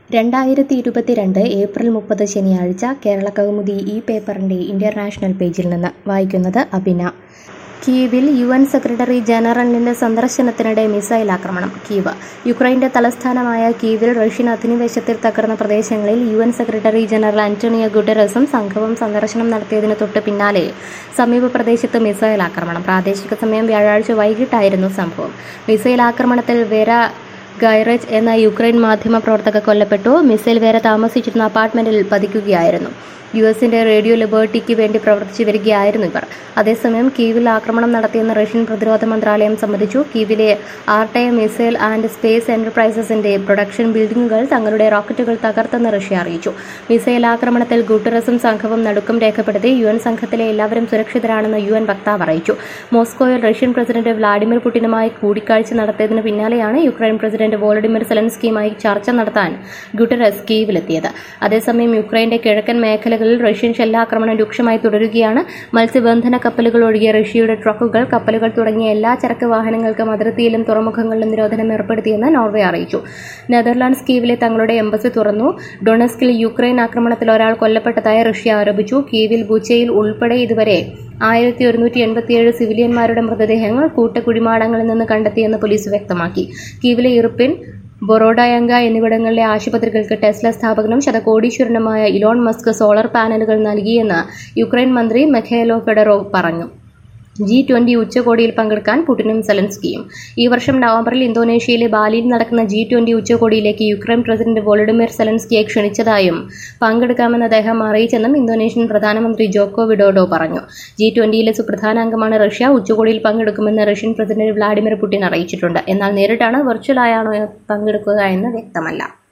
2022 April 30 ശനിയാഴ്ച കേരളകൗമുദി ഈ പേപ്പറിന്റെ ഇന്റർനാഷണൽ പേജിൽ നിന്ന് വായിക്കുന്നത് അഭിന. കീവിൽ UN സെക്രട്ടറി ജനറലിന്റെ സന്ദർശനത്തിനിടെ മിസൈൽ ആക്രമണം. കീവ്. യുക്രൈന്റെ തലസ്ഥാനമായ കീവിൽ റഷ്യൻ അധിനിവേശത്തിൽ തകർന്ന പ്രദേശങ്ങളിൽ UN സെക്രട്ടറി ജനറൽ ആന്റണിയോ ഗുട്ടറസും സംഘവും സന്ദർശനം നടത്തിയതിന് തൊട്ട് പിന്നാലെ സമീപ പ്രദേശത്ത് മിസൈൽ ആക്രമണം. പ്രാദേശിക സമയം വ്യാഴാഴ്ച വൈകിട്ടായിരുന്നു സംഭവം. മിസൈൽ ആക്രമണത്തിൽ വേര ഗൈറച്ച് എന്ന യുക്രൈൻ മാധ്യമ പ്രവർത്തക കൊല്ലപ്പെട്ടു. മിസൈൽ വേറെ താമസിച്ചിരുന്ന അപ്പാർട്ട്മെന്റിൽ പതിക്കുകയായിരുന്നു. യുഎസിന്റെ റേഡിയോ ലിബർട്ടിക്ക് വേണ്ടി പ്രവർത്തിച്ചു വരികയായിരുന്നു ഇവർ. അതേസമയം കീവിൽ ആക്രമണം നടത്തിയെന്ന് റഷ്യൻ പ്രതിരോധ മന്ത്രാലയം സമ്മതിച്ചു. കീവിലെ ആർട്ടയ മിസൈൽ ആൻഡ് സ്പേസ് എന്റർപ്രൈസസിന്റെ പ്രൊഡക്ഷൻ ബിൽഡിംഗുകൾ തങ്ങളുടെ റോക്കറ്റുകൾ തകർത്തെന്ന് റഷ്യ അറിയിച്ചു. മിസൈൽ ആക്രമണത്തിൽ ഗുട്ടറസും സംഘവും നടുക്കം രേഖപ്പെടുത്തി. UN സംഘത്തിലെ എല്ലാവരും സുരക്ഷിതരാണെന്ന് UN വക്താവ് അറിയിച്ചു. മോസ്കോയിൽ റഷ്യൻ പ്രസിഡന്റ് വ്ളാഡിമിർ പുടിനുമായി കൂടിക്കാഴ്ച നടത്തിയതിന് പിന്നാലെയാണ് യുക്രൈൻ പ്രസിഡന്റ് വോളഡിമിർ സെലൻസ്കിയുമായി ചർച്ച നടത്താൻ ഗുട്ടറസ് കീവിലെത്തിയത്. അതേസമയം യുക്രൈന്റെ കിഴക്കൻ മേഖലകളിൽ റഷ്യൻ ഷെല്ലാക്രമണം രൂക്ഷമായി തുടരുകയാണ്. മത്സ്യബന്ധന കപ്പലുകൾ ഒഴികെ റഷ്യയുടെ ട്രക്കുകൾ, കപ്പലുകൾ തുടങ്ങിയ എല്ലാ ചരക്ക് വാഹനങ്ങൾക്കും അതിർത്തിയിലും തുറമുഖങ്ങളിലും നിരോധനം ഏർപ്പെടുത്തിയെന്ന് നോർവേ അറിയിച്ചു. നെതർലാൻഡ്സ് കീവിലെ തങ്ങളുടെ എംബസി തുറന്നു. ഡൊണസ്കിൽ യുക്രൈൻ ആക്രമണത്തിൽ ഒരാൾ കൊല്ലപ്പെട്ടതായി റഷ്യ ആരോപിച്ചു. കീവിൽ ബുച്ചയിൽ ഉൾപ്പെടെ ഇതുവരെ 1187 സിവിലിയന്മാരുടെ മൃതദേഹങ്ങൾ കൂട്ടക്കുഴിമാടങ്ങളിൽ നിന്ന് കണ്ടെത്തിയെന്ന് പോലീസ് വ്യക്തമാക്കി. കീവിലെ ഇർപിൻ, ബൊറോഡയങ്ക എന്നിവിടങ്ങളിലെ ആശുപത്രികൾക്ക് ടെസ്ല സ്ഥാപകനും ശതകോടീശ്വരനുമായ ഇലോൺ മസ്ക് സോളർ പാനലുകൾ നൽകിയെന്ന് യുക്രൈൻ മന്ത്രി മിഖൈലോ ഫെഡറോവ് പറഞ്ഞു. G20 ഉച്ചകോടിയിൽ പങ്കെടുക്കാൻ പുടിനും സെലൻസ്കിയും. ഈ വർഷം നവംബറിൽ ഇന്തോനേഷ്യയിലെ ബാലിയിൽ നടക്കുന്ന G20 ഉച്ചകോടിയിലേക്ക് യുക്രൈൻ പ്രസിഡന്റ് വോളഡിമിർ സെലൻസ്കിയെ ക്ഷണിച്ചതായും പങ്കെടുക്കാമെന്ന് അദ്ദേഹം അറിയിച്ചെന്നും ഇന്തോനേഷ്യൻ പ്രധാനമന്ത്രി ജോക്കോ വിഡോഡോ പറഞ്ഞു. G20യിലെ സുപ്രധാന അംഗമാണ് റഷ്യ. ഉച്ചകോടിയിൽ പങ്കെടുക്കുമെന്ന് റഷ്യൻ പ്രസിഡന്റ് വ്ളാഡിമിർ പുടിൻ അറിയിച്ചിട്ടുണ്ട്. എന്നാൽ നേരിട്ടാണ് വെർച്വലായാണോ പങ്കെടുക്കുക എന്ന് വ്യക്തമല്ല.